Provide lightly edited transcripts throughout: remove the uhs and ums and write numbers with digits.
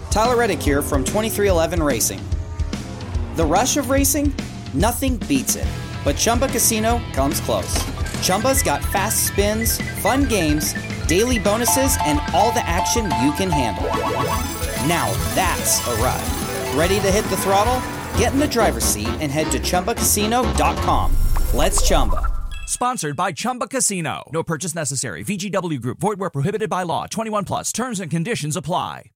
Tyler Reddick here from 2311 Racing. The rush of racing? Nothing beats it, but Chumba Casino comes close. Chumba's got fast spins, fun games, daily bonuses, and all the action you can handle. Now that's a ride. Ready to hit the throttle? Get in the driver's seat and head to ChumbaCasino.com. Let's Chumba. Sponsored by Chumba Casino. No purchase necessary. VGW Group. Void where prohibited by law. 21 plus. Terms and conditions apply.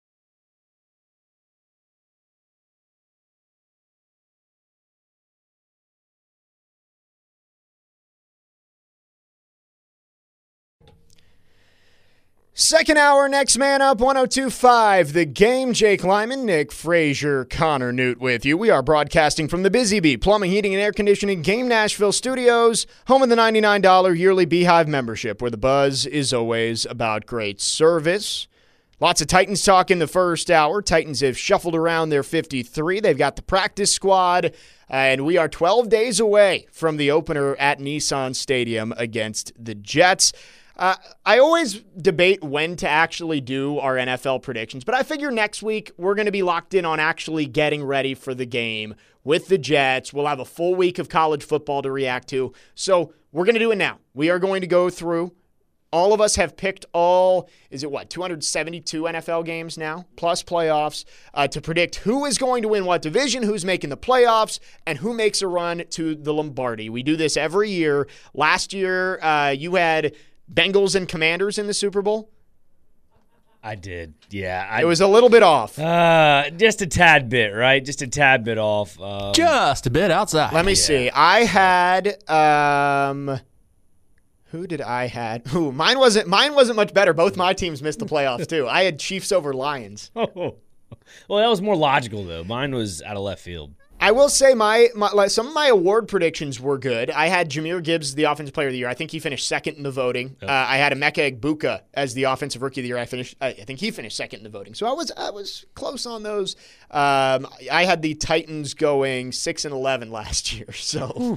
Second hour, next man up, 102.5. The Game, Jake Lyman, Nick Frazier, Connor Newt with you. We are broadcasting from the Busy Bee Plumbing, Heating, and Air Conditioning Game Nashville Studios, home of the $99 yearly Beehive membership, where the buzz is always about great service. Lots of Titans talk in the first hour. Titans have shuffled around their 53. They've got the practice squad, and we are 12 days away from the opener at Nissan Stadium against the Jets. I always debate when to actually do our NFL predictions, but I figure next week we're going to be locked in on actually getting ready for the game with the Jets. We'll have a full week of college football to react to, so we're going to do it now. We are going to go through. All of us have picked 272 NFL games now, plus playoffs, to predict who is going to win what division, who's making the playoffs, and who makes a run to the Lombardi. We do this every year. Last year, you had Bengals and Commanders in the Super Bowl? I did, yeah. It was a little bit off. Just a tad bit, right? Just a tad bit off. Just a bit outside. Let me see. I had who did I had? Mine wasn't much better. Both my teams missed the playoffs too. I had Chiefs over Lions. Oh. Well, that was more logical though. Mine was out of left field. I will say some of my award predictions were good. I had Jahmyr Gibbs, the Offensive Player of the Year. I think he finished second in the voting. Yep. I had Emeka Egbuka as the Offensive Rookie of the Year. I think he finished second in the voting. So I was close on those. I had the Titans going 6-11 last year. So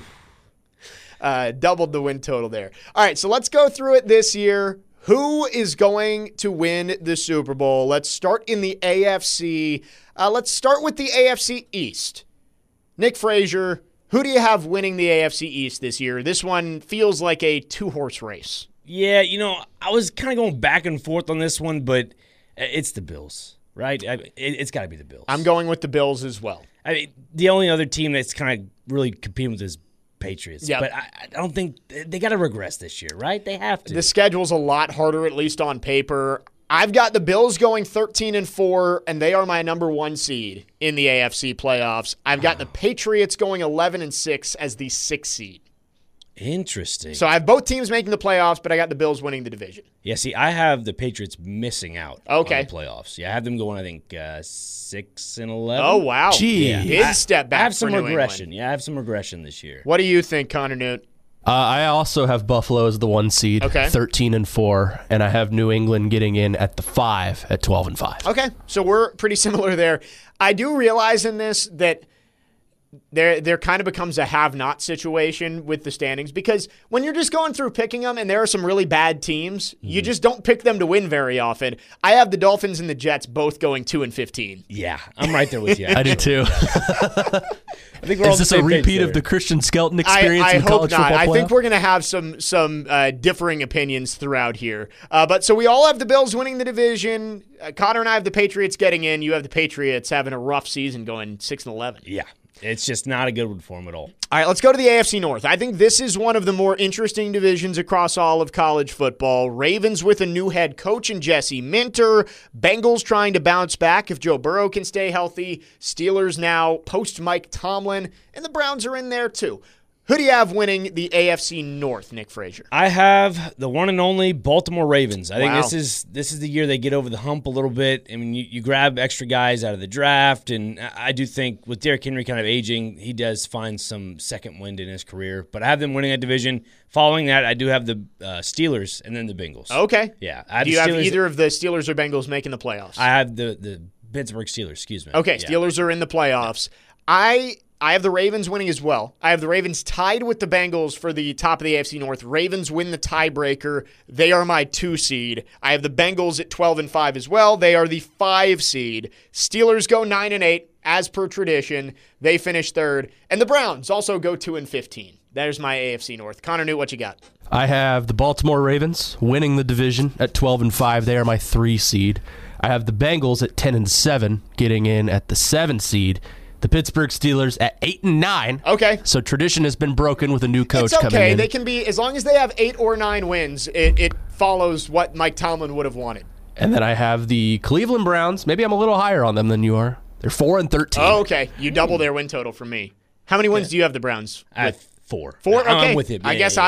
doubled the win total there. All right, so let's go through it this year. Who is going to win the Super Bowl? Let's start in the AFC. Let's start with the AFC East. Nick Frazier, who do you have winning the AFC East this year? This one feels like a two-horse race. Yeah, I was kind of going back and forth on this one, but it's the Bills, right? It's got to be the Bills. I'm going with the Bills as well. The only other team that's kind of really competing with is Patriots. Yep. But I don't think they got to regress this year, right? They have to. The schedule's a lot harder, at least on paper. I've got the Bills going 13-4, and they are my number one seed in the AFC playoffs. I've got the Patriots going 11-6 as the 6th seed. Interesting. So I have both teams making the playoffs, but I got the Bills winning the division. Yeah, see, I have the Patriots missing out on the playoffs. Yeah, I have them going, I think, 6-11. Oh, wow. Gee. Yeah. Big step back. I have some for New regression. England. Yeah, I have some regression this year. What do you think, Connor Newt? I also have Buffalo as the 1 seed, 13-4, and I have New England getting in at the 5 at 12-5. Okay, so we're pretty similar there. I do realize in this that there kind of becomes a have-not situation with the standings, because when you're just going through picking them and there are some really bad teams, you just don't pick them to win very often. I have the Dolphins and the Jets both going 2-15. Yeah, I'm right there with you. I do too. I think we're Is this a repeat of the Christian Skelton experience in college football playoff? I think we're going to have some differing opinions throughout here. But so we all have the Bills winning the division. Connor and I have the Patriots getting in. You have the Patriots having a rough season going 6-11. Yeah. It's just not a good one for them at all. All right, let's go to the AFC North. I think this is one of the more interesting divisions across all of college football. Ravens with a new head coach in Jesse Minter. Bengals trying to bounce back if Joe Burrow can stay healthy. Steelers now post Mike Tomlin. And the Browns are in there too. Who do you have winning the AFC North, Nick Frazier? I have the one and only Baltimore Ravens. I think this is the year they get over the hump a little bit. I mean, you grab extra guys out of the draft, and I do think with Derrick Henry kind of aging, he does find some second wind in his career. But I have them winning that division. Following that, I do have the Steelers and then the Bengals. Okay. Yeah. Do you have either of the Steelers or Bengals making the playoffs? I have the Pittsburgh Steelers, excuse me. Okay, Steelers are in the playoffs. I I have the Ravens winning as well. I have the Ravens tied with the Bengals for the top of the AFC North. Ravens win the tiebreaker. They are my 2 seed. I have the Bengals at 12-5 as well. They are the 5 seed. Steelers go 9-8 as per tradition. They finish 3rd. And the Browns also go 2-15. There's my AFC North. Connor Newt, what you got? I have the Baltimore Ravens winning the division at 12-5. They are my 3 seed. I have the Bengals at 10-7, getting in at the 7 seed. The Pittsburgh Steelers at 8-9. Okay. So tradition has been broken with a new coach coming in. It's okay. Coming in. They can be, as long as they have 8 or 9 wins, it follows what Mike Tomlin would have wanted. And then I have the Cleveland Browns. Maybe I'm a little higher on them than you are. They're 4-13. Oh, okay. You double their win total from me. How many wins do you have the Browns? I have 4. 4? Okay. I'm with it. I guess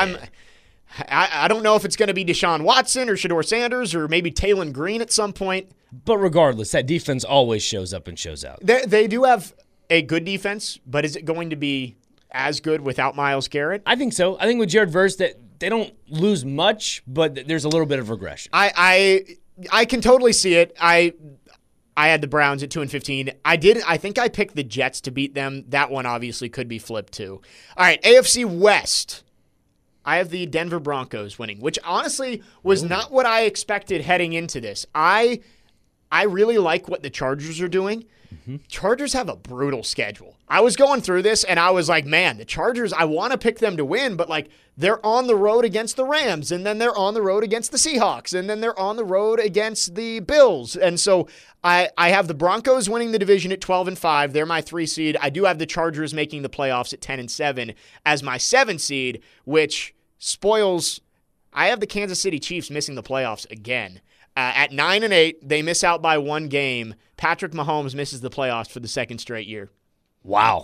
I don't know if it's going to be Deshaun Watson or Shedeur Sanders or maybe Taylon Green at some point. But regardless, that defense always shows up and shows out. They do have a good defense, but is it going to be as good without Myles Garrett? I think so. I think with Jared Verse that they don't lose much, but there's a little bit of regression. I can totally see it. I had the Browns at 2-15. I think I picked the Jets to beat them. That one obviously could be flipped too. All right, AFC West. I have the Denver Broncos winning, which honestly was not what I expected heading into this. I really like what the Chargers are doing. Mm-hmm. Chargers have a brutal schedule. I was going through this, and I was like, man, the Chargers, I want to pick them to win, but like they're on the road against the Rams, and then they're on the road against the Seahawks, and then they're on the road against the Bills. And so I have the Broncos winning the division at 12-5. They're my 3 seed. I do have the Chargers making the playoffs at 10-7 as my 7 seed, which spoils. I have the Kansas City Chiefs missing the playoffs again. At 9-8, they miss out by 1 game. Patrick Mahomes misses the playoffs for the 2nd straight year. Wow.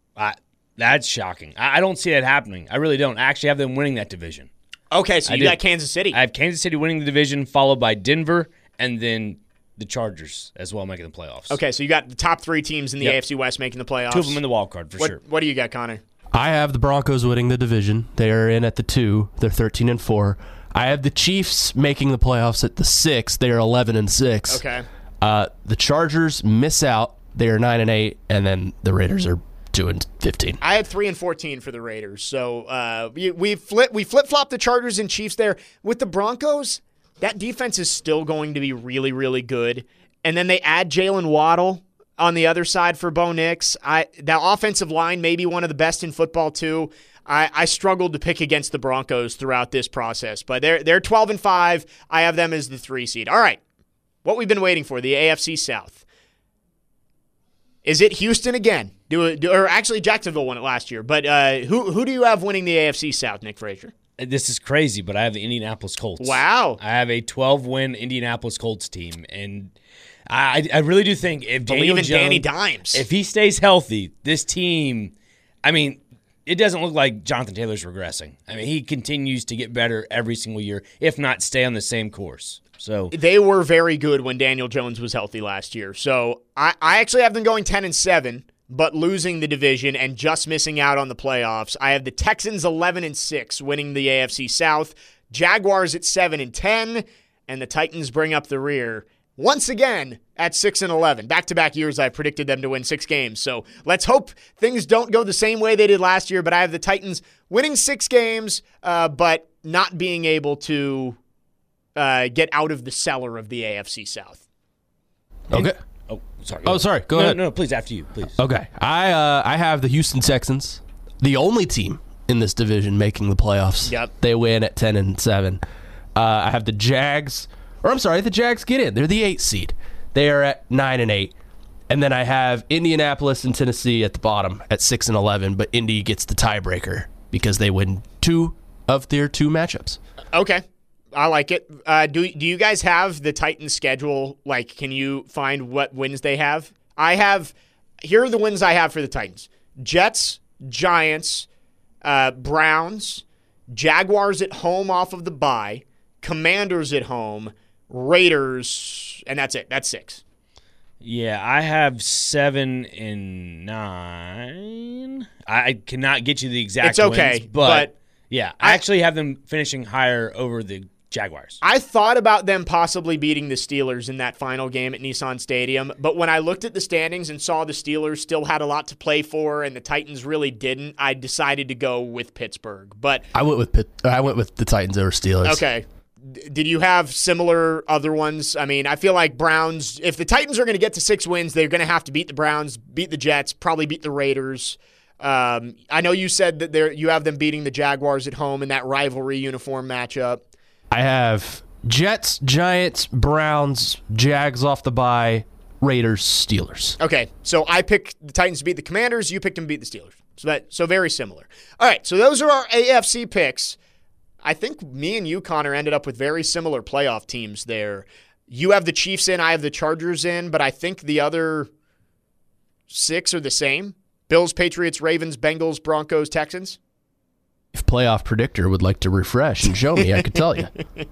That's shocking. I don't see that happening. I really don't. I actually have them winning that division. Okay, so you got Kansas City. I have Kansas City winning the division, followed by Denver, and then the Chargers as well making the playoffs. Okay, so you got the top 3 teams in the AFC West making the playoffs. 2 of them in the wild card, for sure. What do you got, Connor? I have the Broncos winning the division. They are in at the 2. They're 13-4. I have the Chiefs making the playoffs at the 6. They are 11-6. Okay. The Chargers miss out. They are 9-8, and then the Raiders are 2-15. I had 3-14 for the Raiders. So we flip-flopped the Chargers and Chiefs there. With the Broncos, that defense is still going to be really, really good. And then they add Jalen Waddle on the other side for Bo Nix. That offensive line may be one of the best in football too. I struggled to pick against the Broncos throughout this process, but they're 12-5. I have them as the 3 seed. All right, what we've been waiting for, the AFC South. Is it Houston again? Or actually Jacksonville won it last year, but who do you have winning the AFC South, Nick Frazier? This is crazy, but I have the Indianapolis Colts. Wow. I have a 12-win Indianapolis Colts team, and I really do think if Daniel Jones, Danny Dimes, if he stays healthy, this team, I mean, it doesn't look like Jonathan Taylor's regressing. I mean, he continues to get better every single year, if not stay on the same course. So they were very good when Daniel Jones was healthy last year. So I actually have them going 10-7, but losing the division and just missing out on the playoffs. I have the Texans 11-6 winning the AFC South, Jaguars at 7-10, and the Titans bring up the rear once again at 6-11. Back-to-back years I've predicted them to win 6 games. So let's hope things don't go the same way they did last year, but I have the Titans winning 6 games, but not being able to get out of the cellar of the AFC South. Okay. Oh, sorry. Oh, sorry. Go ahead. No, please, after you, please. Okay. I have the Houston Texans, the only team in this division making the playoffs. Yep. They win at 10-7. I have the Jags. The Jags get in. They're the 8th seed. They are at 9-8. And then I have Indianapolis and Tennessee at the bottom at 6-11, but Indy gets the tiebreaker because they win 2 of their 2 matchups. Okay. I like it. Do you guys have the Titans schedule? Like, can you find what wins they have? Here are the wins I have for the Titans. Jets, Giants, Browns, Jaguars at home off of the bye, Commanders at home, Raiders, and that's it. That's 6. Yeah, I have 7 and 9. I cannot get you the exact It's okay, wins, but yeah, I actually have them finishing higher over the Jaguars. I thought about them possibly beating the Steelers in that final game at Nissan Stadium, but when I looked at the standings and saw the Steelers still had a lot to play for and the Titans really didn't, I decided to go with Pittsburgh. But I went with the Titans over Steelers. Okay. Did you have similar other ones? I mean, I feel like Browns, if the Titans are going to get to 6 wins, they're going to have to beat the Browns, beat the Jets, probably beat the Raiders. I know you said that you have them beating the Jaguars at home in that rivalry uniform matchup. I have Jets, Giants, Browns, Jags off the bye, Raiders, Steelers. Okay, so I picked the Titans to beat the Commanders. You picked them to beat the Steelers. So very similar. All right, so those are our AFC picks. I think me and you, Connor, ended up with very similar playoff teams there. You have the Chiefs in, I have the Chargers in, but I think the other 6 are the same. Bills, Patriots, Ravens, Bengals, Broncos, Texans. If Playoff Predictor would like to refresh and show me, I could tell you.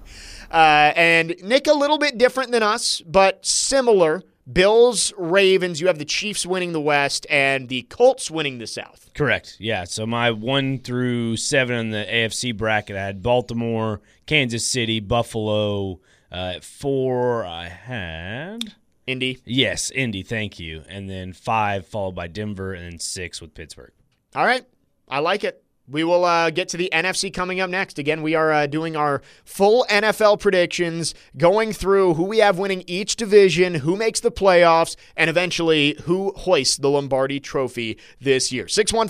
And Nick, a little bit different than us, but similar. Bills, Ravens, you have the Chiefs winning the West and the Colts winning the South. Correct. Yeah. So my 1 through 7 in the AFC bracket, I had Baltimore, Kansas City, Buffalo. At 4, I had Indy. Yes, Indy. Thank you. And then 5 followed by Denver, and then 6 with Pittsburgh. All right. I like it. We will get to the NFC coming up next. Again, we are doing our full NFL predictions, going through who we have winning each division, who makes the playoffs, and eventually who hoists the Lombardi Trophy this year.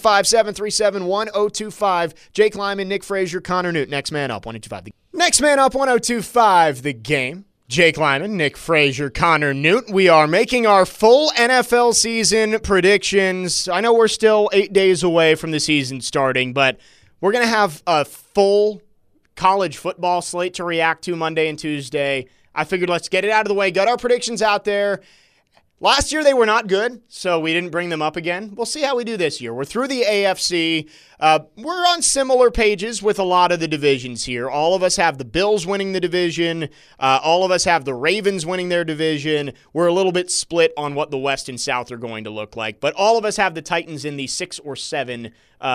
615-737-1025. Jake Lyman, Nick Frazier, Connor Newt. Next man up, 1025. Next man up, 1025. The game. Jake Lyman, Nick Frazier, Connor Newt. We are making our full NFL season predictions. I know we're still 8 days away from the season starting, but we're going to have a full college football slate to react to Monday and Tuesday. I figured let's get it out of the way, got our predictions out there. Last year they were not good, so we didn't bring them up again. We'll see how we do this year. We're through the AFC. We're on similar pages with a lot of the divisions here. All of us have the Bills winning the division. All of us have the Ravens winning their division. We're a little bit split on what the West and South are going to look like, but all of us have the Titans in the 6 or 7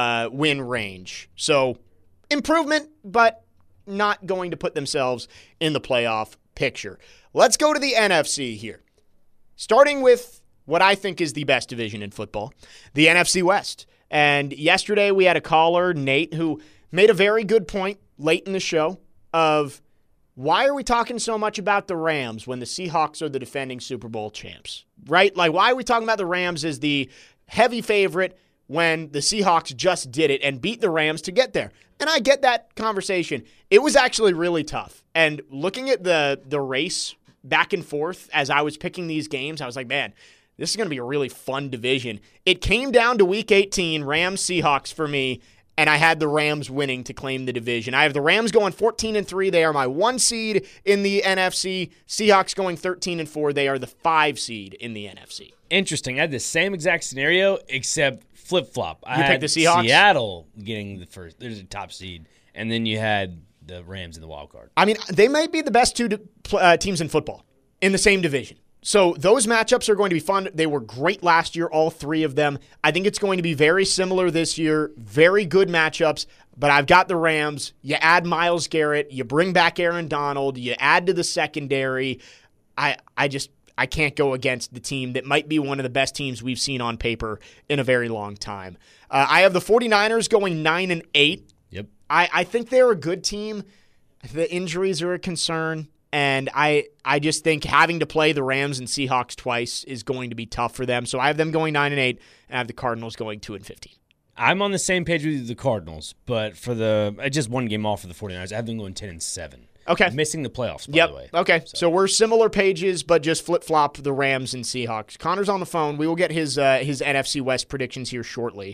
win range. So improvement, but not going to put themselves in the playoff picture. Let's go to the NFC here. Starting with what I think is the best division in football, the NFC West. And yesterday we had a caller, Nate, who made a very good point late in the show of why are we talking so much about the Rams when the Seahawks are the defending Super Bowl champs, right? Like, why are we talking about the Rams as the heavy favorite when the Seahawks just did it and beat the Rams to get there? And I get that conversation. It was actually really tough. And looking at the race back and forth as I was picking these games, I was like, man, this is going to be a really fun division. It came down to Week 18, Rams-Seahawks for me, and I had the Rams winning to claim the division. I have the Rams going 14-3. They are my 1 seed in the NFC. Seahawks going 13-4. They are the 5 seed in the NFC. Interesting. I had the same exact scenario, except flip-flop. I picked the Seahawks? Seattle getting the first. There's a top seed. And then you had the Rams in the wild card. I mean, they might be the best 2 teams in football in the same division. So those matchups are going to be fun. They were great last year, all 3 of them. I think it's going to be very similar this year. Very good matchups, but I've got the Rams. You add Myles Garrett, you bring back Aaron Donald, you add to the secondary. I can't go against the team that might be one of the best teams we've seen on paper in a very long time. I have the 49ers going 9-8. Yep. I think they're a good team. The injuries are a concern, and I just think having to play the Rams and Seahawks twice is going to be tough for them. So I have them going 9-8, and I have the Cardinals going 2-15. I'm on the same page with the Cardinals, but for just 1 game off for the 49ers, I have them going 10-7. Okay. Missing the playoffs, by the way. Okay. So we're similar pages, but just flip-flop the Rams and Seahawks. Connor's on the phone. We will get his NFC West predictions here shortly.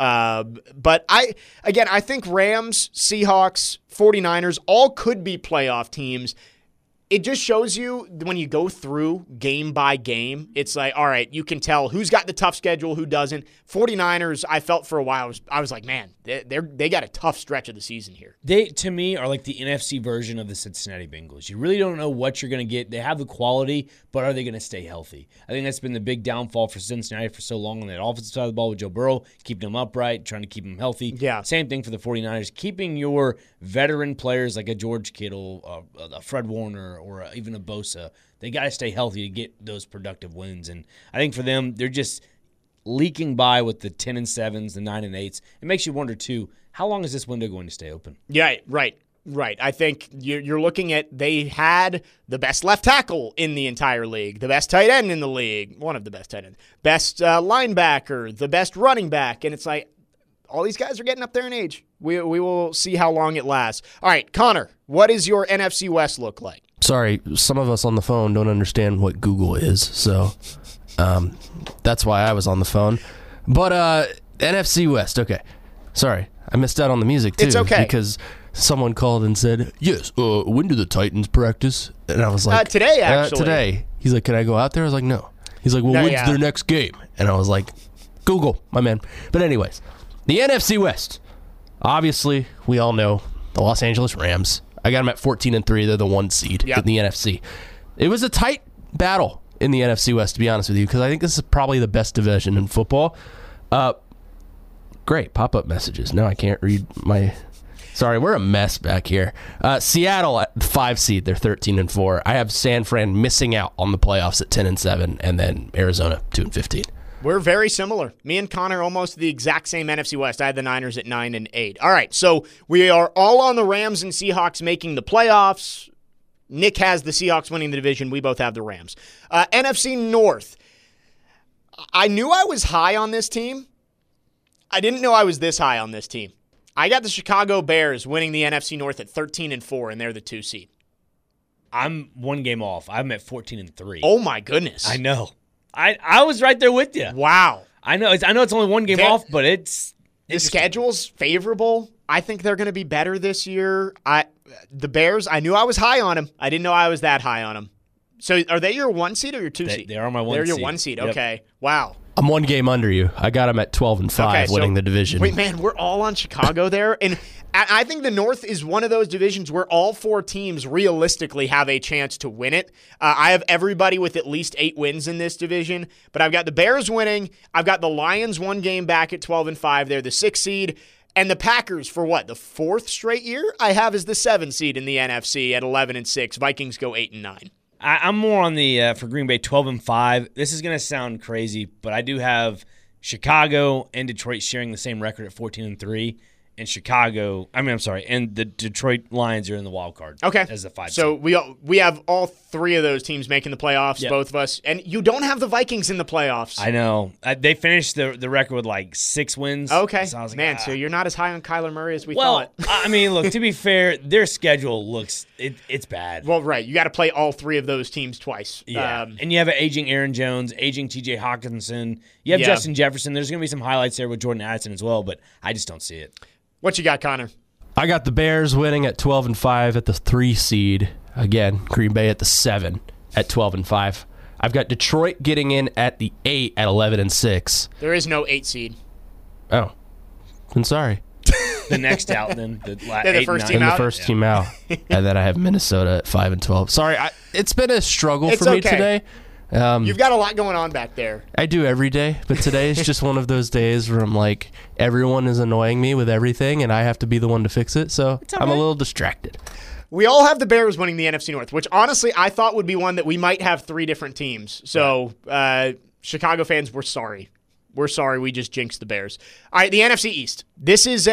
But I think Rams, Seahawks, 49ers all could be playoff teams. it just shows you when you go through game by game, it's like, all right, you can tell who's got the tough schedule, who doesn't. 49ers, I felt for a while, I was like, man, they got a tough stretch of the season here. They, to me, are like the NFC version of the Cincinnati Bengals. You really don't know what you're going to get. They have the quality, but are they going to stay healthy? I think that's been the big downfall for Cincinnati for so long on that offensive side of the ball with Joe Burrow, keeping them upright, trying to keep them healthy. Yeah. Same thing for the 49ers, keeping your veteran players like a George Kittle, a Fred Warner, or even a Bosa. They got to stay healthy to get those productive wins. And I think for them, they're just leaking by with the 10-7s, the 9-8s. It makes you wonder, too, how long is this window going to stay open? Yeah, right. I think you're looking at they had the best left tackle in the entire league, the best tight end in the league, one of the best tight ends, best linebacker, the best running back, and it's like all these guys are getting up there in age. We will see how long it lasts. All right, Connor, what does your NFC West look like? Sorry, some of us on the phone don't understand what Google is, so that's why I was on the phone. But NFC West, okay. Sorry, I missed out on the music, too. It's okay. Because someone called and said, yes, when do the Titans practice? And I was like, today, actually. Today. He's like, can I go out there? I was like, no. He's like, well, when's their next game? And I was like, Google, my man. But anyways, the NFC West. Obviously, we all know the Los Angeles Rams. I got them at 14-3. They're the 1 seed in the NFC. It was a tight battle in the NFC West, to be honest with you, because I think this is probably the best division in football. Great pop-up messages. No, I can't read my... Sorry, we're a mess back here. Seattle at 5 seed. They're 13-4. I have San Fran missing out on the playoffs at 10-7, and then Arizona 2-15. We're very similar. Me and Connor almost the exact same NFC West. I had the Niners at 9-8. All right, so we are all on the Rams and Seahawks making the playoffs. Nick has the Seahawks winning the division. We both have the Rams. NFC North. I knew I was high on this team. I didn't know I was this high on this team. I got the Chicago Bears winning the NFC North at 13-4, and they're the 2 seed. I'm 1 game off. I'm at 14-3. Oh, my goodness. I know. I was right there with you. Wow. I know it's only 1 game off, but the schedule's favorable. I think they're going to be better this year. The Bears, I knew I was high on them. I didn't know I was that high on them. So are they your 1 seed or your 2 seed? They are my 1 seed. They're your 1 seed. Yep. Okay. Wow. I'm 1 game under you. I got them at 12-5, winning the division. Wait, man, we're all on Chicago there. And I think the North is one of those divisions where all 4 teams realistically have a chance to win it. I have everybody with at least 8 wins in this division, but I've got the Bears winning. I've got the Lions 1 game back at 12-5. They're the 6 seed. And the Packers, for what, the 4th straight year? I have as the 7 seed in the NFC at 11-6. Vikings go 8-9. I'm more on the, for Green Bay, 12-5. This is going to sound crazy, but I do have Chicago and Detroit sharing the same record at 14-3. And and the Detroit Lions are in the wild card. Okay. As the 5 seed. So we have all 3 of those teams making the playoffs, both of us. And you don't have the Vikings in the playoffs. I know. They finished the record with like 6 wins. Okay. So I was like, man, so you're not as high on Kyler Murray as we thought. I mean, look, to be fair, their schedule looks it's bad. Well, right. You got to play all 3 of those teams twice. Yeah. And you have an aging Aaron Jones, aging TJ Hawkinson. You have Justin Jefferson. There's going to be some highlights there with Jordan Addison as well, but I just don't see it. What you got, Connor? I got the Bears winning at 12-5 at the 3 seed. Again, Green Bay at the 7 at 12-5. I've got Detroit getting in at the 8 at 11-6. There is no 8 seed. Oh, I'm sorry. The next out, then the first team and out. The first team out, and then I have Minnesota at 5-12. Sorry, it's been a struggle for me today. You've got a lot going on back there. I do every day, but today is just one of those days where I'm like, everyone is annoying me with everything, and I have to be the one to fix it, so I'm a little distracted. We all have the Bears winning the NFC North, which honestly I thought would be one that we might have 3 different teams. So, Chicago fans, we're sorry. We're sorry we just jinxed the Bears. All right, the NFC East. This is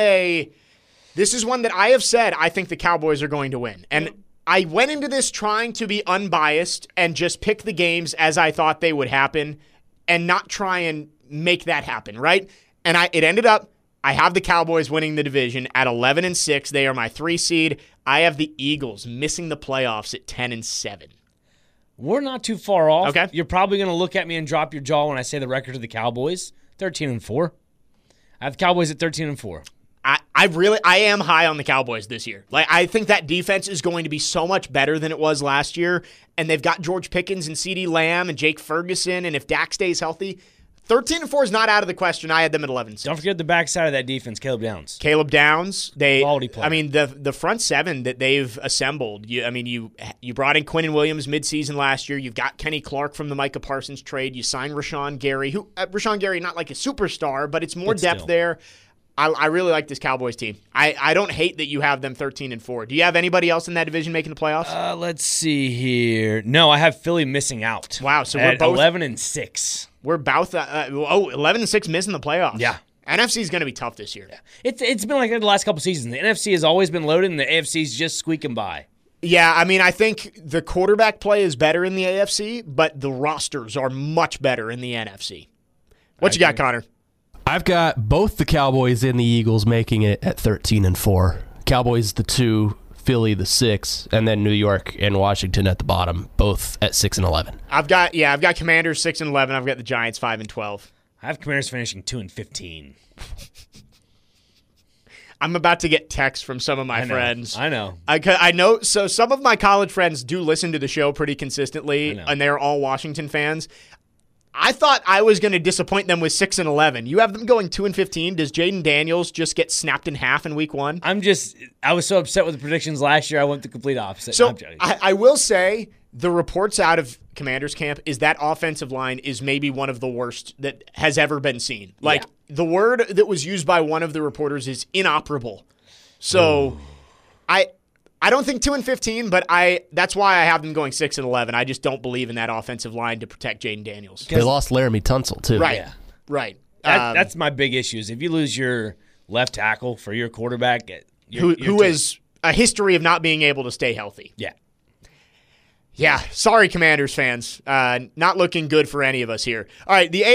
one that I have said I think the Cowboys are going to win. And I went into this trying to be unbiased and just pick the games as I thought they would happen and not try and make that happen, right? And it ended up, I have the Cowboys winning the division at 11-6. They are my 3 seed. I have the Eagles missing the playoffs at 10-7. We're not too far off. Okay. You're probably going to look at me and drop your jaw when I say the record of the Cowboys, 13-4. I have the Cowboys at 13-4. I am high on the Cowboys this year. Like, I think that defense is going to be so much better than it was last year, and they've got George Pickens and CeeDee Lamb and Jake Ferguson, and if Dak stays healthy, 13-4 is not out of the question. I had them at 11-6. Don't forget the backside of that defense, Caleb Downs. Quality player. I mean, the front seven that they've assembled. You brought in Quinnen Williams midseason last year. You've got Kenny Clark from the Micah Parsons trade. You signed Rashawn Gary, Rashawn Gary not like a superstar, but it's more depth there. I really like this Cowboys team. I don't hate that you have them 13-4. Do you have anybody else in that division making the playoffs? Let's see here. No, I have Philly missing out. Wow, so we're we're both 11-6. We're both 11-6 missing the playoffs. Yeah. NFC is going to be tough this year. Yeah. It's been like that the last couple seasons. The NFC has always been loaded, and the AFC is just squeaking by. Yeah, I mean, I think the quarterback play is better in the AFC, but the rosters are much better in the NFC. What you got, Connor? I've got both the Cowboys and the Eagles making it at 13-4. Cowboys the 2, Philly the 6, and then New York and Washington at the bottom, both at 6-11. I've got Commanders 6-11. I've got the Giants 5-12. I have Commanders finishing 2-15. I'm about to get texts from some of my friends. I know. I know. So some of my college friends do listen to the show pretty consistently, and they're all Washington fans. I thought I was going to disappoint them with 6-11. You have them going 2-15. Does Jaden Daniels just get snapped in half in week 1? I was so upset with the predictions last year. I went the complete opposite. So I will say the reports out of Commanders camp is that offensive line is maybe one of the worst that has ever been seen. Like, the word that was used by one of the reporters is inoperable. So I don't think 2-15, but that's why I have them going 6-11. I just don't believe in that offensive line to protect Jaden Daniels. They lost Laramie Tunsil, too. Right. Yeah. Right. That's my big issue is if you lose your left tackle for your quarterback, who has a history of not being able to stay healthy. Yeah. Yeah, sorry, Commanders fans. Not looking good for any of us here. All right, the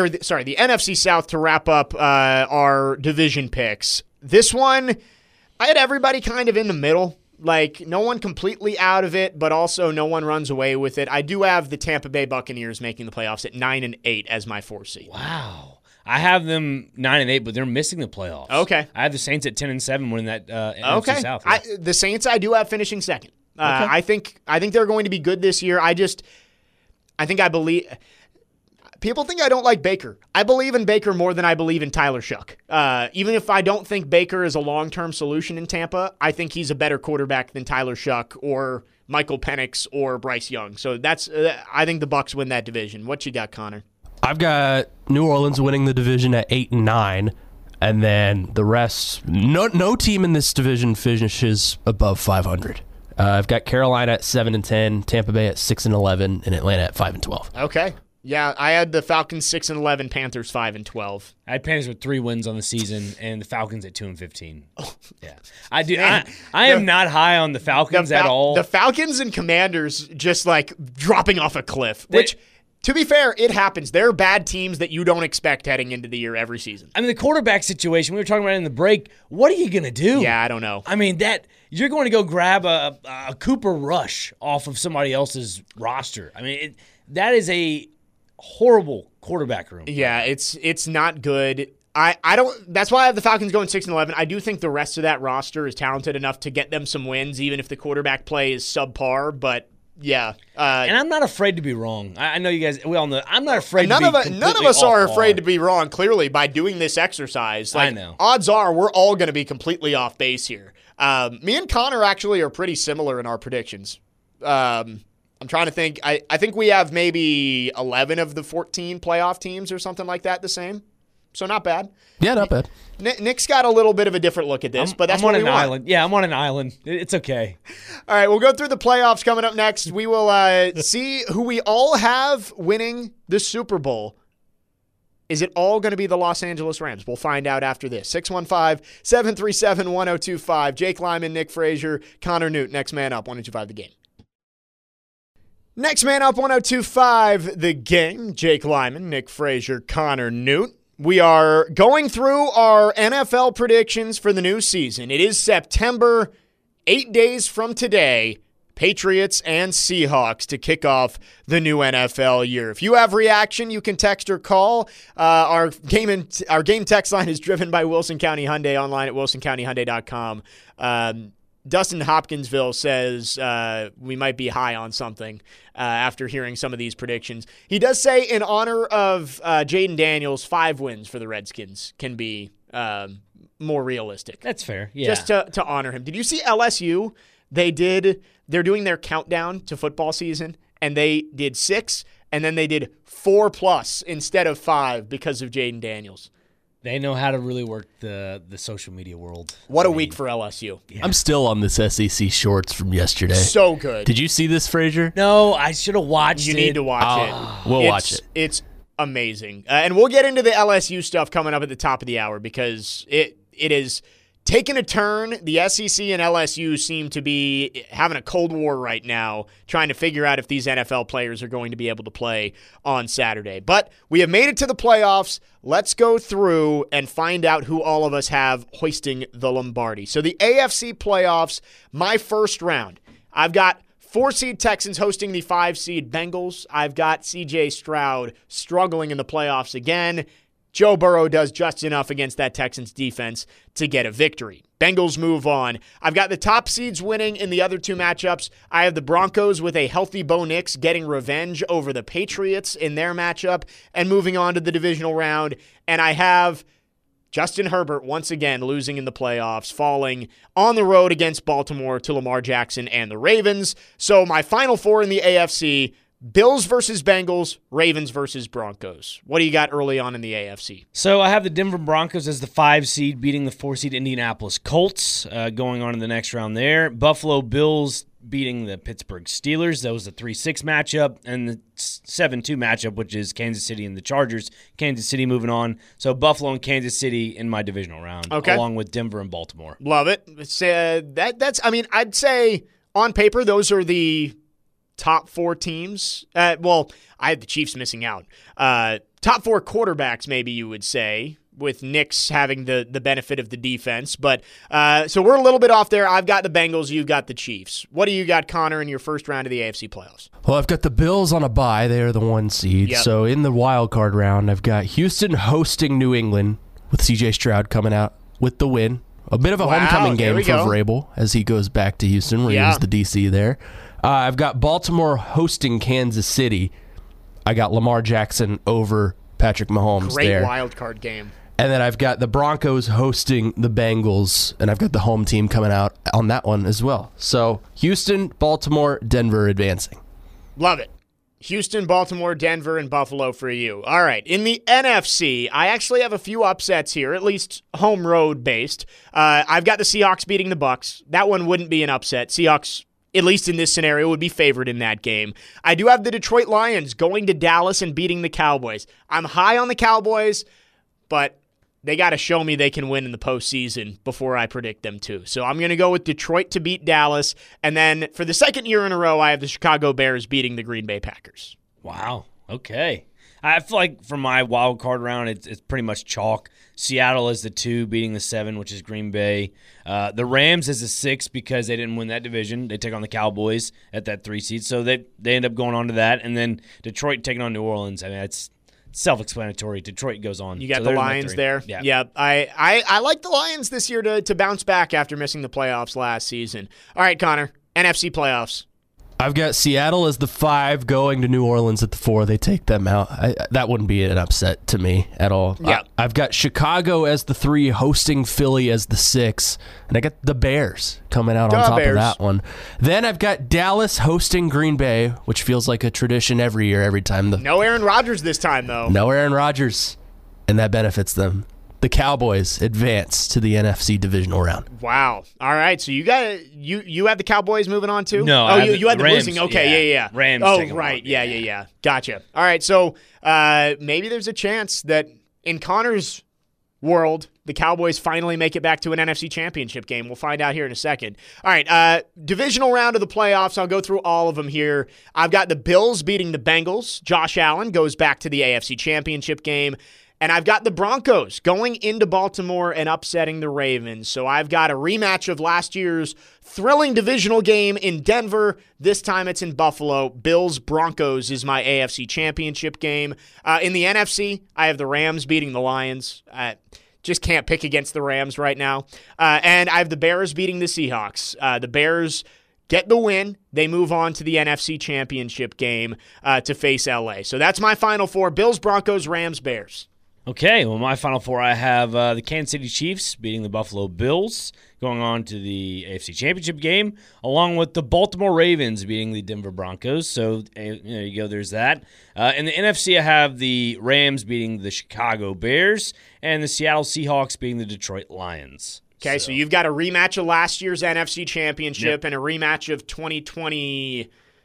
NFC South to wrap up our division picks. This one, I had everybody kind of in the middle. Like, no one completely out of it, but also no one runs away with it. I do have the Tampa Bay Buccaneers making the playoffs at 9-8 as my 4 seed. Wow. I have them 9-8, but they're missing the playoffs. Okay. I have the Saints at 10-7 winning that NFC South. Yeah. The Saints I do have finishing second. I think they're going to be good this year. I believe people think I don't like Baker. I believe in Baker more than I believe in Tyler Shuck. Even if I don't think Baker is a long-term solution in Tampa, I think he's a better quarterback than Tyler Shuck or Michael Penix or Bryce Young. So I think the Bucs win that division. What you got, Connor? I've got New Orleans winning the division at 8-9, and then the rest. No team in this division finishes above 500. I've got Carolina at 7-10, Tampa Bay at 6-11, and Atlanta at 5-12. Okay. Yeah, I had the Falcons 6-11, Panthers 5-12. I had Panthers with 3 wins on the season, and the Falcons at 2-15. Oh. Yeah, I do. I am not high on the Falcons at all. The Falcons and Commanders just like dropping off a cliff. Which, to be fair, it happens. They're bad teams that you don't expect heading into the year every season. I mean, the quarterback situation we were talking about in the break. What are you going to do? Yeah, I don't know. I mean you're going to go grab a Cooper Rush off of somebody else's roster. I mean, that is a horrible quarterback room. Yeah, it's not good. I don't. That's why I have the Falcons going 6-11. I do think the rest of that roster is talented enough to get them some wins, even if the quarterback play is subpar. But yeah, and I'm not afraid to be wrong. I know you guys. We all know. I'm not afraid. None of us are afraid to be wrong. Clearly, by doing this exercise, I know. Odds are we're all going to be completely off base here. Me and Connor actually are pretty similar in our predictions. I'm trying to think. I think we have maybe 11 of the 14 playoff teams or something like that the same. So not bad. Yeah, not bad. Nick's got a little bit of a different look at this, but that's what we want. I'm on an island. Yeah, I'm on an island. It's okay. All right, we'll go through the playoffs coming up next. We will see who we all have winning the Super Bowl. Is it all going to be the Los Angeles Rams? We'll find out after this. 615-737-1025. Jake Lyman, Nick Frazier, Connor Newt. Next man up, 102.5 The Game. Next man up, 102.5 The Game. Jake Lyman, Nick Frazier, Connor Newt. We are going through our NFL predictions for the new season. It is September, 8 days from today. Patriots and Seahawks to kick off the new NFL year. If you have reaction, you can text or call. Our game text line is driven by Wilson County Hyundai, online at wilsoncountyhyundai.com. Dustin Hopkinsville says we might be high on something after hearing some of these predictions. He does say in honor of Jaden Daniels, 5 wins for the Redskins can be more realistic. That's fair. Yeah. Just to honor him. Did you see LSU? They're doing their countdown to football season, and they did 6, and then they did 4+ instead of 5 because of Jaden Daniels. They know how to really work the social media world. What a week for LSU. Yeah. I'm still on this SEC shorts from yesterday. So good. Did you see this, Frazier? No, I should have watched it. You need to watch it. We'll watch it. It's amazing. And we'll get into the LSU stuff coming up at the top of the hour because it is taking a turn. The SEC and LSU seem to be having a Cold War right now, trying to figure out if these NFL players are going to be able to play on Saturday. But we have made it to the playoffs. Let's go through and find out who all of us have hoisting the Lombardi. So the AFC playoffs, my first round. I've got 4-seed Texans hosting the 5-seed Bengals. I've got CJ Stroud struggling in the playoffs again. Joe Burrow does just enough against that Texans defense to get a victory. Bengals move on. I've got the top seeds winning in the other 2 matchups. I have the Broncos with a healthy Bo Nix getting revenge over the Patriots in their matchup and moving on to the divisional round. And I have Justin Herbert once again losing in the playoffs, falling on the road against Baltimore to Lamar Jackson and the Ravens. So my final 4 in the AFC: Bills versus Bengals, Ravens versus Broncos. What do you got early on in the AFC? So I have the Denver Broncos as the 5 seed, beating the 4 seed Indianapolis Colts, going on in the next round there. Buffalo Bills beating the Pittsburgh Steelers. That was the 3-6 matchup. And the 7-2 matchup, which is Kansas City and the Chargers. Kansas City moving on. So Buffalo and Kansas City in my divisional round, along with Denver and Baltimore. Love it. I'd say on paper, those are the top 4 teams. I had the Chiefs missing out. Top 4 quarterbacks, maybe you would say, with Nix having the benefit of the defense. But so we're a little bit off there. I've got the Bengals. You've got the Chiefs. What do you got, Connor, in your first round of the AFC playoffs? Well, I've got the Bills on a bye. They are the 1 seed. Yep. So in the wild card round, I've got Houston hosting New England with CJ Stroud coming out with the win. A bit of a homecoming game for Vrabel as he goes back to Houston, where he was the DC there. I've got Baltimore hosting Kansas City. I got Lamar Jackson over Patrick Mahomes there. Great wild card game. And then I've got the Broncos hosting the Bengals, and I've got the home team coming out on that one as well. So Houston, Baltimore, Denver advancing. Love it. Houston, Baltimore, Denver, and Buffalo for you. All right. In the NFC, I actually have a few upsets here, at least home road based. I've got the Seahawks beating the Bucs. That one wouldn't be an upset. Seahawks, at least in this scenario, would be favored in that game. I do have the Detroit Lions going to Dallas and beating the Cowboys. I'm high on the Cowboys, but they got to show me they can win in the postseason before I predict them to. So I'm going to go with Detroit to beat Dallas. And then for the second year in a row, I have the Chicago Bears beating the Green Bay Packers. Wow. Okay. I feel like for my wild card round, it's pretty much chalk. Seattle is the 2, beating the 7, which is Green Bay. The Rams is the 6 because they didn't win that division. They take on the Cowboys at that 3 seed, so they end up going on to that. And then Detroit taking on New Orleans. I mean, it's self-explanatory. Detroit goes on. You got the Lions there? Yeah. I like the Lions this year to bounce back after missing the playoffs last season. All right, Connor, NFC playoffs. I've got Seattle as the 5 going to New Orleans at the 4. They take them out. That wouldn't be an upset to me at all. Yeah. I've got Chicago as the 3, hosting Philly as the 6. And I got the Bears coming out on top of that one. Then I've got Dallas hosting Green Bay, which feels like a tradition every year, every time. No Aaron Rodgers this time, though. No Aaron Rodgers, and that benefits them. The Cowboys advance to the NFC divisional round. Wow. All right. So you have the Cowboys moving on too? No. You had the Rams, losing. Okay. Yeah. Rams. Oh, right. Yeah. Gotcha. All right. So maybe there's a chance that in Connor's world, the Cowboys finally make it back to an NFC championship game. We'll find out here in a second. All right. Divisional round of the playoffs. I'll go through all of them here. I've got the Bills beating the Bengals. Josh Allen goes back to the AFC championship game. And I've got the Broncos going into Baltimore and upsetting the Ravens. So I've got a rematch of last year's thrilling divisional game in Denver. This time it's in Buffalo. Bills-Broncos is my AFC Championship game. In the NFC, I have the Rams beating the Lions. Just can't pick against the Rams right now. And I have the Bears beating the Seahawks. The Bears get the win. They move on to the NFC Championship game to face LA. So that's my final four: Bills, Broncos, Rams, Bears. Okay, well, my final four, I have the Kansas City Chiefs beating the Buffalo Bills, going on to the AFC Championship game, along with the Baltimore Ravens beating the Denver Broncos. So there you go, there's that. In the NFC, I have the Rams beating the Chicago Bears and the Seattle Seahawks beating the Detroit Lions. Okay, so you've got a rematch of last year's NFC Championship and a rematch of 2024's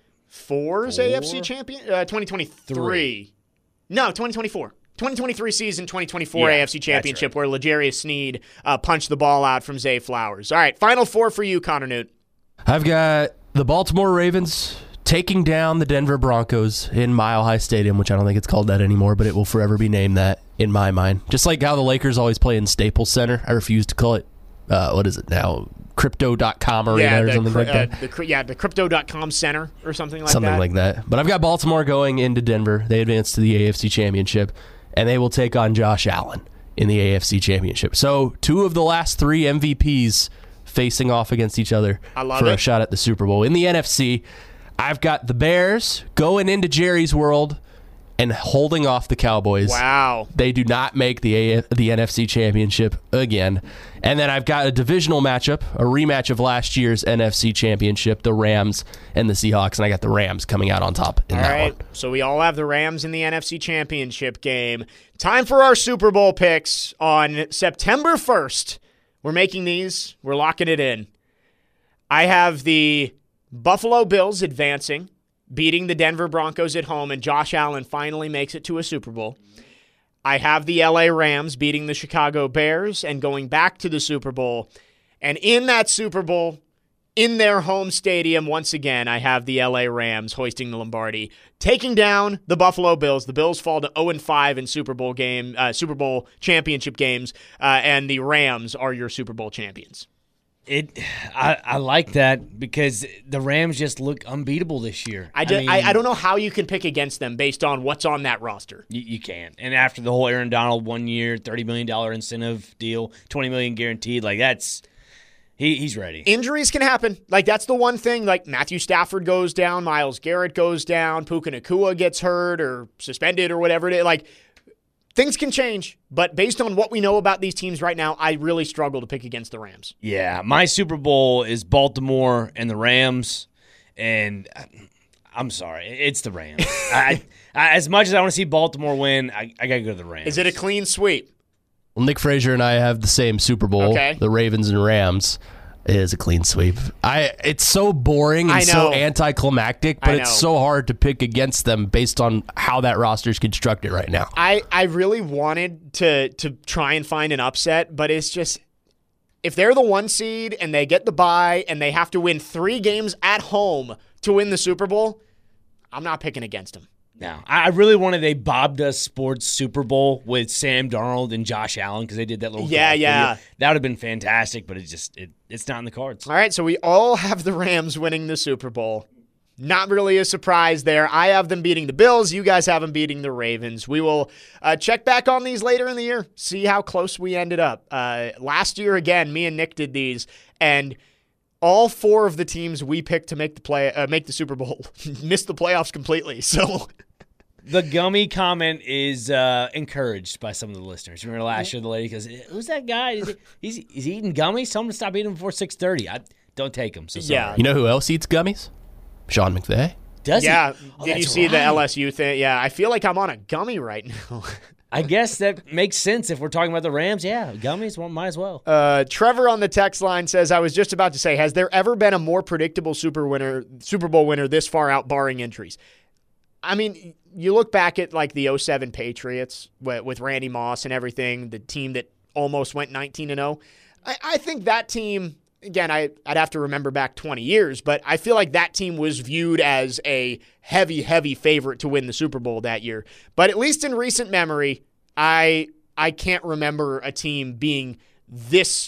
AFC Champion? 2023. No, 2024. 2023 season, 2024 AFC Championship, where L'Jarius Sneed punched the ball out from Zay Flowers. All right, final four for you, Connor Newt. I've got the Baltimore Ravens taking down the Denver Broncos in Mile High Stadium, which I don't think it's called that anymore, but it will forever be named that in my mind. Just like how the Lakers always play in Staples Center. I refuse to call it, what is it now? Crypto.com arena or something like that. The Crypto.com Center or something like that. Something like that. But I've got Baltimore going into Denver. They advance to the AFC Championship, and they will take on Josh Allen in the AFC Championship. So 2 of the last 3 MVPs facing off against each other for a shot at the Super Bowl. In the NFC, I've got the Bears going into Jerry's World and holding off the Cowboys. Wow. They do not make the NFC Championship again. And then I've got a divisional matchup, a rematch of last year's NFC Championship, the Rams and the Seahawks, and I got the Rams coming out on top in that one. So we all have the Rams in the NFC Championship game. Time for our Super Bowl picks on September 1st. We're making these. We're locking it in. I have the Buffalo Bills advancing, beating the Denver Broncos at home, and Josh Allen finally makes it to a Super Bowl. I have the LA Rams beating the Chicago Bears and going back to the Super Bowl. And in that Super Bowl, in their home stadium, once again, I have the LA Rams hoisting the Lombardi, taking down the Buffalo Bills. The Bills fall to 0-5 in Super Bowl championship games, and the Rams are your Super Bowl champions. I like that because the Rams just look unbeatable this year. I don't know how you can pick against them based on what's on that roster. You can't. And after the whole Aaron Donald 1 year, $30 million incentive deal, $20 million guaranteed, like that's he's ready. Injuries can happen. Like that's the one thing. Like Matthew Stafford goes down, Myles Garrett goes down, Puka Nacua gets hurt or suspended or whatever it is. Like things can change, but based on what we know about these teams right now, I really struggle to pick against the Rams. Yeah, my Super Bowl is Baltimore and the Rams, and I'm sorry, it's the Rams. I as much as I want to see Baltimore win, I got to go to the Rams. Is it a clean sweep? Well, Nick Frazier and I have the same Super Bowl, the Ravens and Rams. It is a clean sweep. It's so boring and so anticlimactic, but it's so hard to pick against them based on how that roster is constructed right now. I really wanted to try and find an upset, but it's just if they're the 1 seed and they get the bye and they have to win 3 games at home to win the Super Bowl, I'm not picking against them. No, I really wanted a Bob Does Sports Super Bowl with Sam Darnold and Josh Allen because they did that little video. That would have been fantastic, but it's not in the cards. All right, so we all have the Rams winning the Super Bowl. Not really a surprise there. I have them beating the Bills. You guys have them beating the Ravens. We will check back on these later in the year, see how close we ended up. Last year, again, me and Nick did these, and all 4 of the teams we picked to make the Super Bowl missed the playoffs completely. So the gummy comment is encouraged by some of the listeners. Remember last year the lady goes, "Who's that guy? He's eating gummies? Someone stop eating them before 6:30." I don't take them. So sorry. You know who else eats gummies? Sean McVay. Does he? Yeah. Did you see the LSU thing? Yeah. I feel like I'm on a gummy right now. I guess that makes sense if we're talking about the Rams. Yeah, gummies, might as well. Trevor on the text line says, I was just about to say, has there ever been a more predictable Super Bowl winner this far out, barring injuries? I mean, you look back at like the 2007 Patriots with Randy Moss and everything, the team that almost went 19-0. I think that team, again, I'd have to remember back 20 years, but I feel like that team was viewed as a heavy, heavy favorite to win the Super Bowl that year. But at least in recent memory, I can't remember a team being this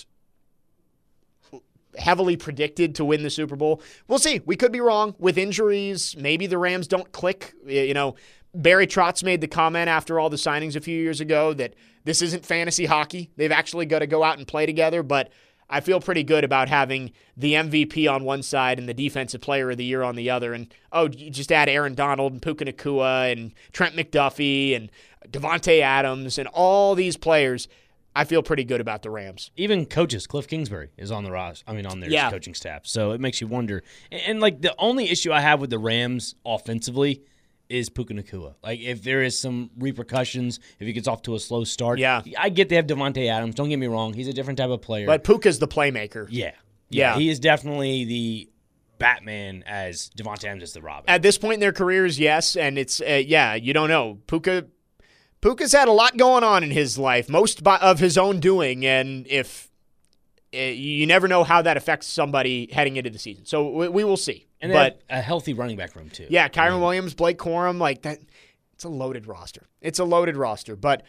heavily predicted to win the Super Bowl. We'll see. We could be wrong with injuries. Maybe the Rams don't click. Barry Trotz made the comment after all the signings a few years ago that this isn't fantasy hockey. They've actually got to go out and play together, but I feel pretty good about having the MVP on one side and the Defensive Player of the Year on the other. And, you just add Aaron Donald and Puka Nacua and Trent McDuffie and Devontae Adams and all these players. I feel pretty good about the Rams. Even coaches, Cliff Kingsbury is on on their coaching staff. So it makes you wonder. And the only issue I have with the Rams offensively is Puka Nacua. If there is some repercussions, if he gets off to a slow start. Yeah. I get they have Devontae Adams. Don't get me wrong. He's a different type of player. But Puka's the playmaker. Yeah. He is definitely the Batman as Devontae Adams is the Robin. At this point in their careers, yes. And it's, you don't know. Puka's had a lot going on in his life, most of his own doing, and if you never know how that affects somebody heading into the season. So we will see. And but a healthy running back room, too. Yeah, Kyron Williams, Blake Corum, that. It's a loaded roster. But,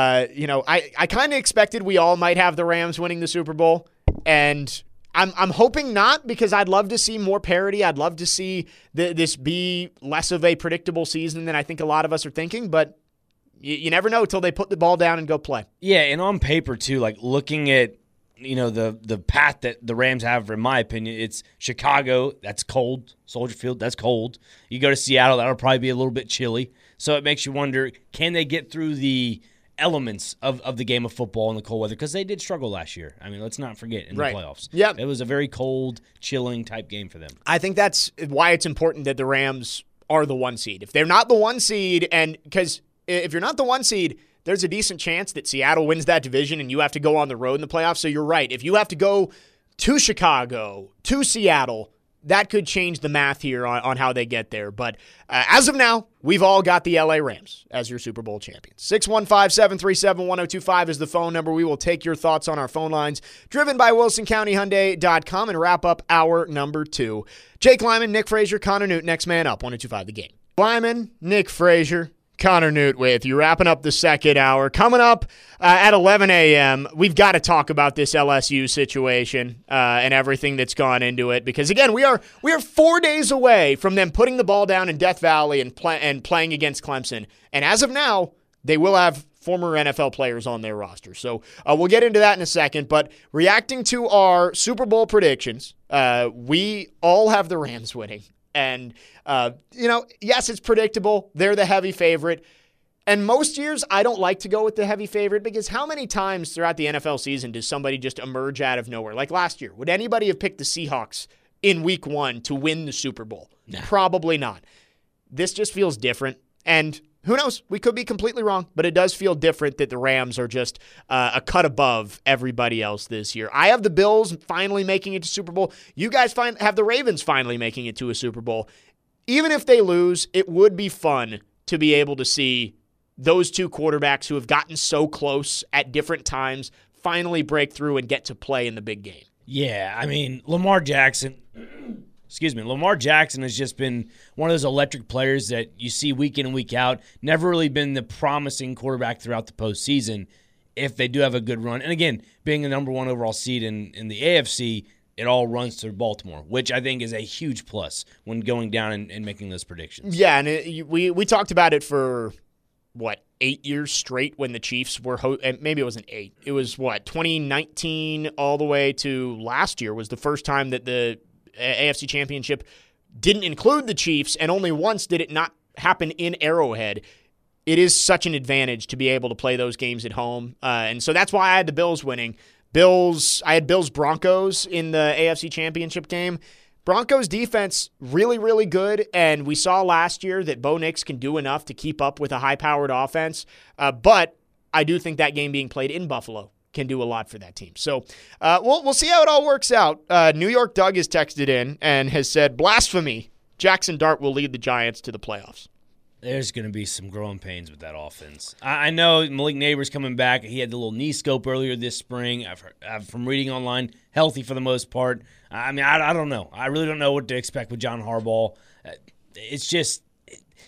I kind of expected we all might have the Rams winning the Super Bowl, and I'm hoping not, because I'd love to see more parity. I'd love to see this be less of a predictable season than I think a lot of us are thinking, but you never know until they put the ball down and go play. Yeah, and on paper, too, looking at the path that the Rams have, in my opinion, it's Chicago, that's cold. Soldier Field, that's cold. You go to Seattle, that'll probably be a little bit chilly. So it makes you wonder, can they get through the elements of the game of football in the cold weather? Because they did struggle last year. I mean, let's not forget in the playoffs. Yep. It was a very cold, chilling type game for them. I think that's why it's important that the Rams are the 1 seed. If they're not the 1 seed, and because if you're not the 1 seed, there's a decent chance that Seattle wins that division and you have to go on the road in the playoffs. So you're right. If you have to go to Chicago, to Seattle, that could change the math here on how they get there. But as of now, we've all got the LA Rams as your Super Bowl champions. 615-737-1025 is the phone number. We will take your thoughts on our phone lines, driven by WilsonCountyHyundai.com, and wrap up hour number 2. Jake Lyman, Nick Frazier, Connor Newt, next man up, 1025 The Game. Lyman, Nick Frazier, Connor Newt with you, wrapping up the second hour. Coming up at 11 a.m., we've got to talk about this LSU situation and everything that's gone into it. Because, again, we are 4 days away from them putting the ball down in Death Valley and playing against Clemson. And as of now, they will have former NFL players on their roster. So we'll get into that in a second. But reacting to our Super Bowl predictions, we all have the Rams winning. And, yes, it's predictable. They're the heavy favorite. And most years, I don't like to go with the heavy favorite because how many times throughout the NFL season does somebody just emerge out of nowhere? Like last year, would anybody have picked the Seahawks in week 1 to win the Super Bowl? No. Probably not. This just feels different. And who knows? We could be completely wrong, but it does feel different that the Rams are just a cut above everybody else this year. I have the Bills finally making it to Super Bowl. You guys have the Ravens finally making it to a Super Bowl. Even if they lose, it would be fun to be able to see those two quarterbacks who have gotten so close at different times finally break through and get to play in the big game. Yeah, I mean, Lamar Jackson has just been one of those electric players that you see week in and week out. Never really been the promising quarterback throughout the postseason if they do have a good run. And again, being the number 1 overall seed in the AFC, it all runs through Baltimore, which I think is a huge plus when going down and making those predictions. Yeah, and we talked about it for, 8 years straight when the Chiefs were maybe it wasn't 8. It was, 2019 all the way to last year was the first time that the AFC Championship didn't include the Chiefs, and only once did it not happen in Arrowhead. It is such an advantage to be able to play those games at home, and so that's why I had the Bills winning. I had Bills-Broncos in the AFC Championship game. Broncos defense, really, really good, and we saw last year that Bo Nix can do enough to keep up with a high-powered offense, but I do think that game being played in Buffalo can do a lot for that team. So we'll see how it all works out. New York Doug has texted in and has said, blasphemy, Jackson Dart will lead the Giants to the playoffs. There's going to be some growing pains with that offense. I know Malik Neighbors coming back. He had the little knee scope earlier this spring. I've heard, from reading online, healthy for the most part. I mean, I don't know. I really don't know what to expect with John Harbaugh. It's just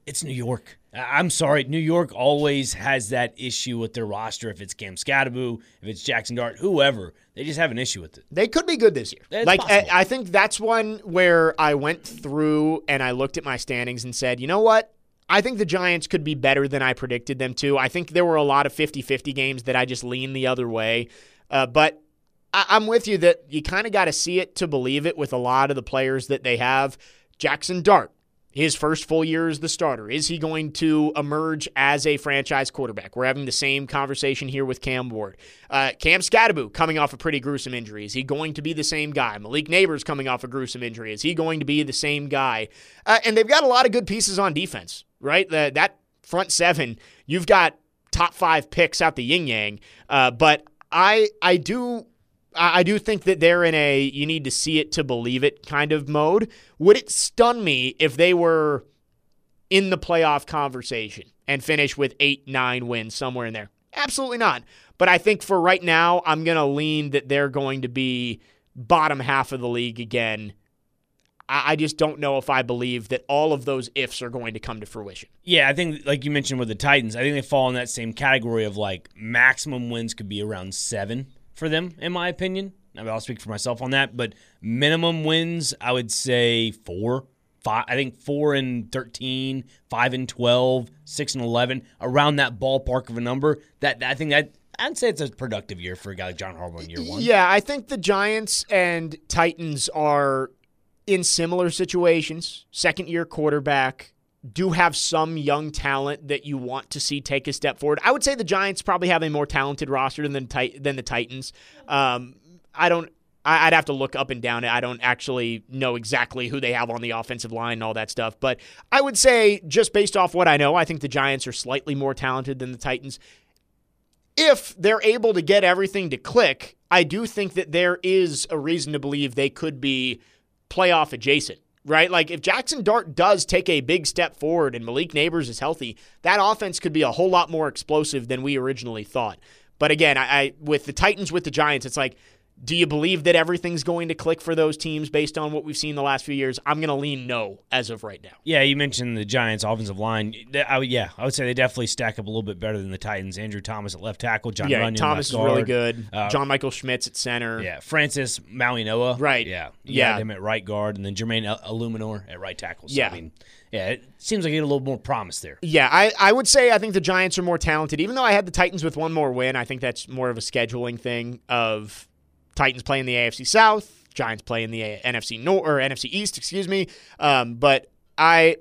It's New York. I'm sorry. New York always has that issue with their roster. If it's Cam Scatterbo, if it's Jackson Dart, whoever, they just have an issue with it. They could be good this year. It's possible. I think that's one where I went through and I looked at my standings and said, you know what? I think the Giants could be better than I predicted them to. I think there were a lot of 50-50 games that I just leaned the other way. But I'm with you that you kind of got to see it to believe it with a lot of the players that they have. Jackson Dart, his first full year as the starter. Is he going to emerge as a franchise quarterback? We're having the same conversation here with Cam Ward. Cam Scatterbo coming off a pretty gruesome injury. Is he going to be the same guy? Malik Neighbors coming off a gruesome injury. Is he going to be the same guy? And they've got a lot of good pieces on defense, right? That front seven, you've got top 5 picks out the yin-yang. But I do think that they're in a you need to see it to believe it kind of mode. Would it stun me if they were in the playoff conversation and finish with 8-9 wins somewhere in there? Absolutely not. But I think for right now, I'm going to lean that they're going to be bottom half of the league again. I just don't know if I believe that all of those ifs are going to come to fruition. Yeah, I think, like you mentioned with the Titans, I think they fall in that same category of like maximum wins could be around 7. For them, in my opinion. I mean, I'll speak for myself on that, but minimum wins, I would say 4. 5, I think 4-13, 5-12, 6-11, around that ballpark of a number. I think that I'd say it's a productive year for a guy like John Harbaugh in year 1. Yeah, I think the Giants and Titans are in similar situations. Second-year quarterback. Do have some young talent that you want to see take a step forward. I would say the Giants probably have a more talented roster than the Titans. I'd have to look up and down it. I don't actually know exactly who they have on the offensive line and all that stuff. But I would say, just based off what I know, I think the Giants are slightly more talented than the Titans. If they're able to get everything to click, I do think that there is a reason to believe they could be playoff adjacent. Right? Like, if Jackson Dart does take a big step forward and Malik Neighbors is healthy, that offense could be a whole lot more explosive than we originally thought. But again, I with the Titans, with the Giants, it's like, do you believe that everything's going to click for those teams based on what we've seen the last few years? I'm going to lean no as of right now. Yeah, you mentioned the Giants' offensive line. I would say they definitely stack up a little bit better than the Titans. Andrew Thomas at left tackle, John Runyon Thomas left guard. Is really good. John Michael Schmitz at center. Yeah, Francis Maui-Noa. Right. Yeah. You had him at right guard, and then Jermaine Illuminor at right tackle. So, I mean, it seems like you get a little more promise there. Yeah, I would say I think the Giants are more talented. Even though I had the Titans with one more win, I think that's more of a scheduling thing of Titans playing the AFC South, Giants playing the NFC North or NFC East, excuse me. But I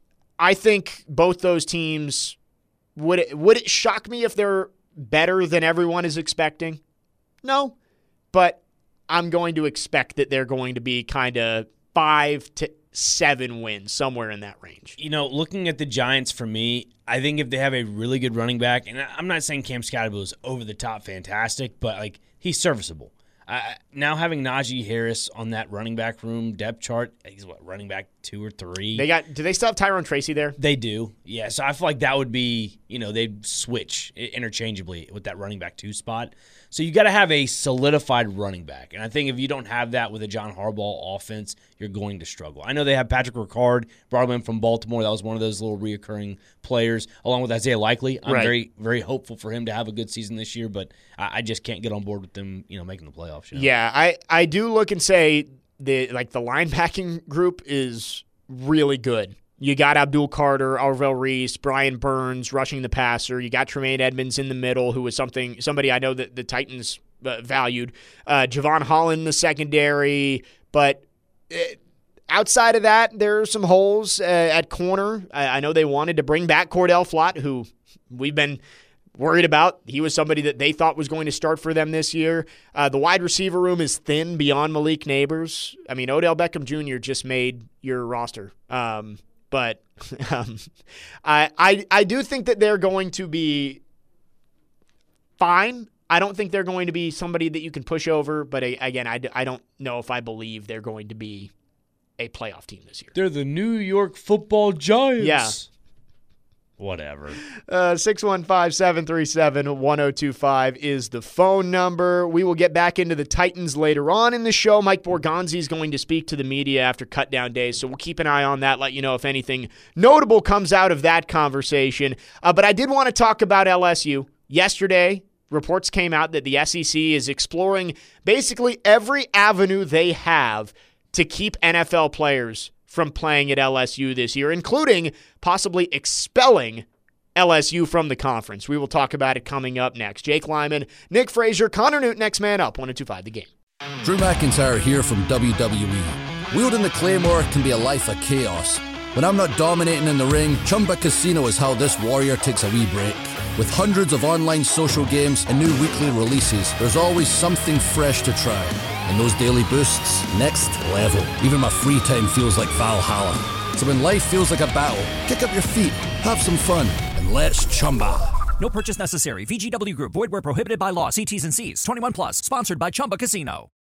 think both those teams would it shock me if they're better than everyone is expecting? No, but I'm going to expect that they're going to be kind of 5 to 7 wins, somewhere in that range. You know, looking at the Giants for me, I think if they have a really good running back, and I'm not saying Cam Scatterbo is over the top fantastic, but like he's serviceable. Now having Najee Harris on that running back room depth chart, he's running back 2 or 3. Do they still have Tyrone Tracy there? They do. Yeah, so I feel like that would be, they'd switch interchangeably with that running back 2 spot. So you got to have a solidified running back. And I think if you don't have that with a John Harbaugh offense, you're going to struggle. I know they have Patrick Ricard, brought him in from Baltimore. That was one of those little reoccurring players, along with Isaiah Likely. I'm very, very hopeful for him to have a good season this year, but I just can't get on board with them, making the playoffs. Yeah, I do look and say the linebacking group is really good. You got Abdul Carter, Arvell Reese, Brian Burns rushing the passer. You got Tremaine Edmonds in the middle, who was somebody I know that the Titans valued. Javon Holland in the secondary. But outside of that, there are some holes at corner. I know they wanted to bring back Cordell Flott, who we've been worried about. He was somebody that they thought was going to start for them this year. The wide receiver room is thin beyond Malik Neighbors. I mean, Odell Beckham Jr. just made your roster. But I do think that they're going to be fine. I don't think they're going to be somebody that you can push over. But again, I don't know if I believe they're going to be a playoff team this year. They're the New York Football Giants. Yeah. Whatever. 615-737-1025 is the phone number. We will get back into the Titans later on in the show. Mike Borgonzi is going to speak to the media after cutdown days, so we'll keep an eye on that, let you know if anything notable comes out of that conversation. But I did want to talk about LSU. Yesterday, reports came out that the SEC is exploring basically every avenue they have to keep NFL players from playing at LSU this year, including possibly expelling LSU from the conference. We will talk about it coming up next. Jake Lyman, Nick Frazier, Connor Newt, next man up, 102.5 The Game. Drew McIntyre here from WWE. Wielding the Claymore can be a life of chaos. When I'm not dominating in the ring, Chumba Casino is how this warrior takes a wee break. With hundreds of online social games and new weekly releases, there's always something fresh to try. And those daily boosts, next level. Even my free time feels like Valhalla. So when life feels like a battle, kick up your feet, have some fun, and let's Chumba. No purchase necessary. VGW Group. Void where prohibited by law. See T's and C's. 21 plus. Sponsored by Chumba Casino.